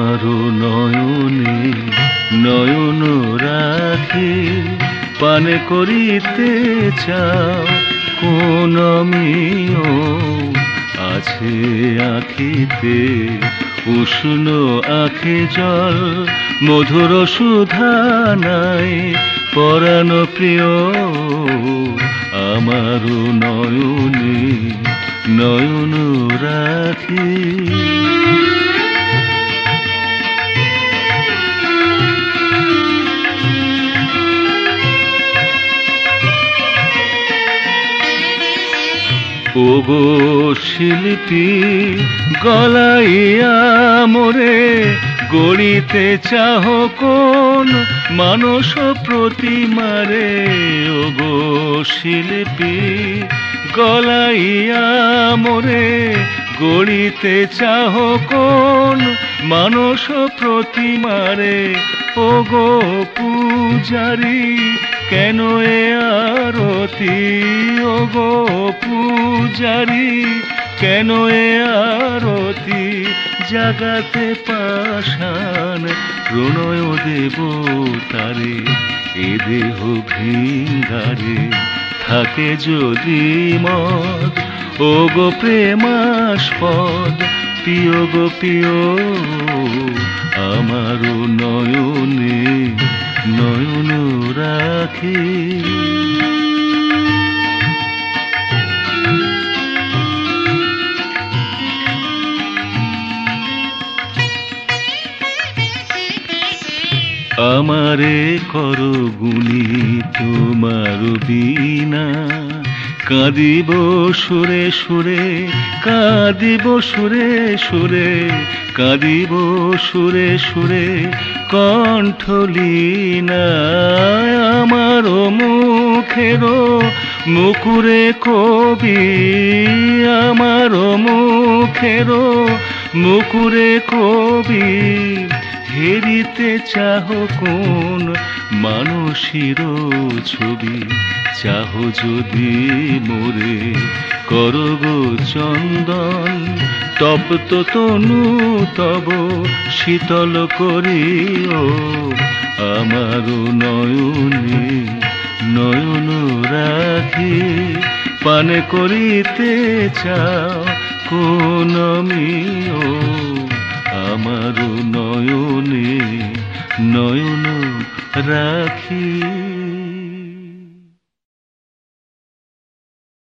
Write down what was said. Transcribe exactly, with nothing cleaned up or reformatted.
আমারও নয়নে নয়ন রাখি পানে করিতে চাও কোন আমিও আছে আখিতে উষ্ণ আখে জল মধুর সুধা নাই পরাণ প্রিয় আমারও নয়নে নয়ন রাখি। ওগো শিল্পী গলাইয়া মোরে গড়িতে চাহ কোন মানস প্রতিমারে। ওগো শিল্পী গলাইয়া মোরে গড়িতে চাহ কোন মানস প্রতিমারে। ওগো পূজারি কেন এ আরতি, ওগো পূজারি কেন এ আরতি জাগাতে পাষাণ প্রণয় দেব তারে। এ দেহ ভিঙ্গারে থাকে যদি মদ ওগো প্রেমাস্পদ প্রিয় গো প্রিয় আমারও নয়নে নয়ন রাখি। আমারে কর গুণী তোমার বিনা কাঁদিব সুরে সুরে কাঁদিব সুরে সুরে কাঁদিব সুরে সুরে কণ্ঠলীনা। আমার মুখের মুকুরে কবি আমার মুখের মুকুরে কবি হেরিতে চাহ কোন মানসীর ছবি। চাহ যদি মোরে করগো চন্দন তপ্ত তনু তব শীতল করিও আমারও নয়নে নয়ন রাখি পানে করিতে চাও কোন আমিও আমারও নয়নে নয়ন রাখি।